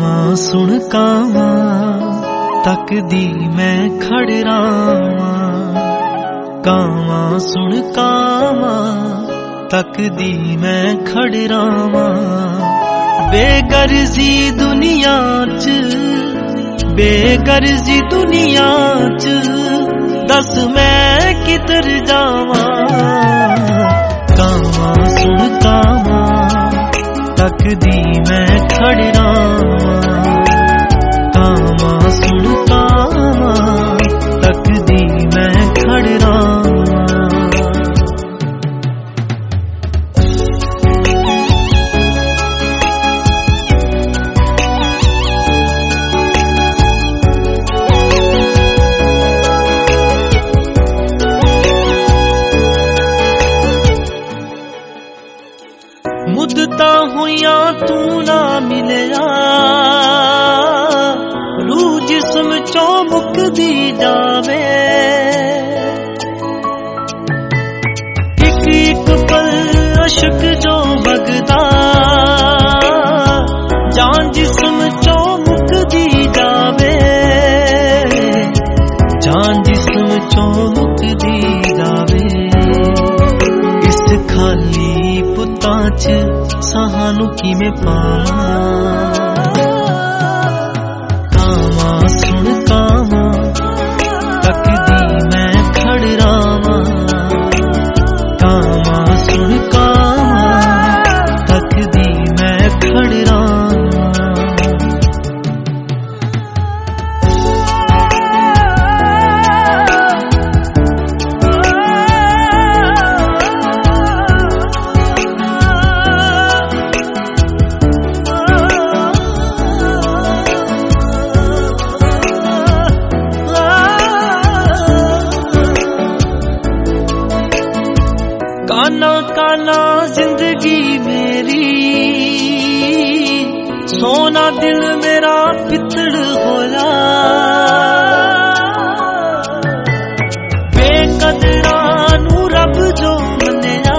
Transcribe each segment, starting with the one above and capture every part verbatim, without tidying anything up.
ਕਾਵਾਂ ਸੁਣ ਕਾਵਾਂ ਤੱਕਦੀ ਮੈਂ ਖੜਰਾਵਾਂ। ਕਾਵਾਂ ਸੁਣ ਕਾਵਾਂ ਤੱਕਦੀ ਮੈਂ ਖੜਰਾਵਾਂ। ਬੇਗਰਜ਼ੀ ਦੁਨੀਆ ਚ ਬੇਗਰਜ਼ੀ ਦੁਨੀਆ ਚ दस मैं किधर जावां। कावां सुन कावां तकदी मैं खड़रावां। कावां सुन कावां तकदी मैं खड़रावां। मुद्दता हुइयां तू ना मिलिया रूह जिस्म चो मुकदी जावे। एक एक पल अशक जो बगदा जान जिस्म चो मुकदी जावे। जान जिस्म चो मुकदी जावे। इस खाली पुत्तां च साहानू किवें पावां। कावां सुन कावां तकदी मैं खड़रावां। कावां सुन कावां तकदी मैं खड़रावां। काना काना जिंदगी मेरी सोना दिल मेरा पितड़ होया। बेकदरा नू रब जो मन्या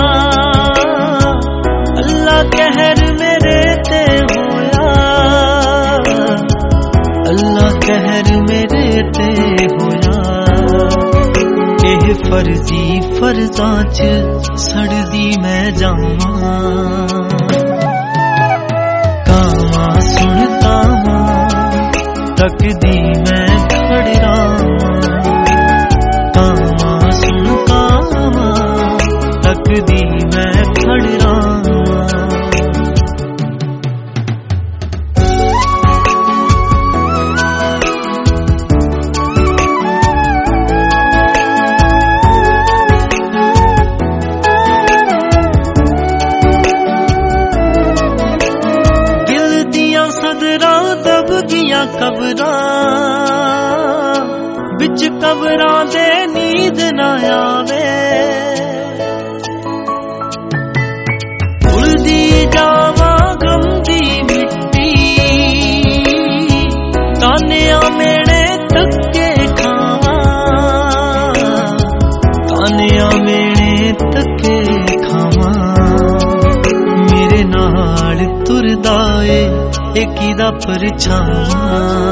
अल्लाह कहर मेरे ते होया। अल्लाह कहर मेरे ते होया। एह फर्जी फर्जां च सड़दी मैं जावां। कावां सुन कावां तकदी मैं खड़रावां। कावां सुन कावां तकदी मैं खड़रावां। कबरां बिच कबरां दे नींद ना आवे। भुलदी जावां गम दी मिट्टी तानिया मेरे तक्के खावां। तानिया मेरे तक्के खावां। मेरे नाल तुरदा ए किदा परछावां।